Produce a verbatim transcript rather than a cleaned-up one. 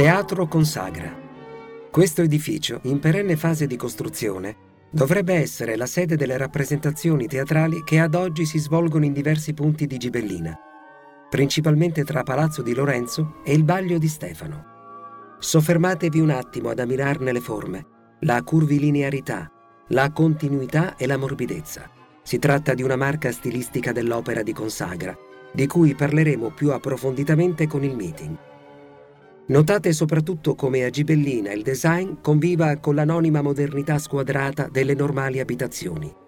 Teatro Consagra. Questo edificio, in perenne fase di costruzione, dovrebbe essere la sede delle rappresentazioni teatrali che ad oggi si svolgono in diversi punti di Gibellina, principalmente tra Palazzo di Lorenzo e il Baglio di Stefano. Soffermatevi un attimo ad ammirarne le forme, la curvilinearità, la continuità e la morbidezza. Si tratta di una marca stilistica dell'opera di Consagra, di cui parleremo più approfonditamente con il meeting. Notate soprattutto come a Gibellina il design conviva con l'anonima modernità squadrata delle normali abitazioni.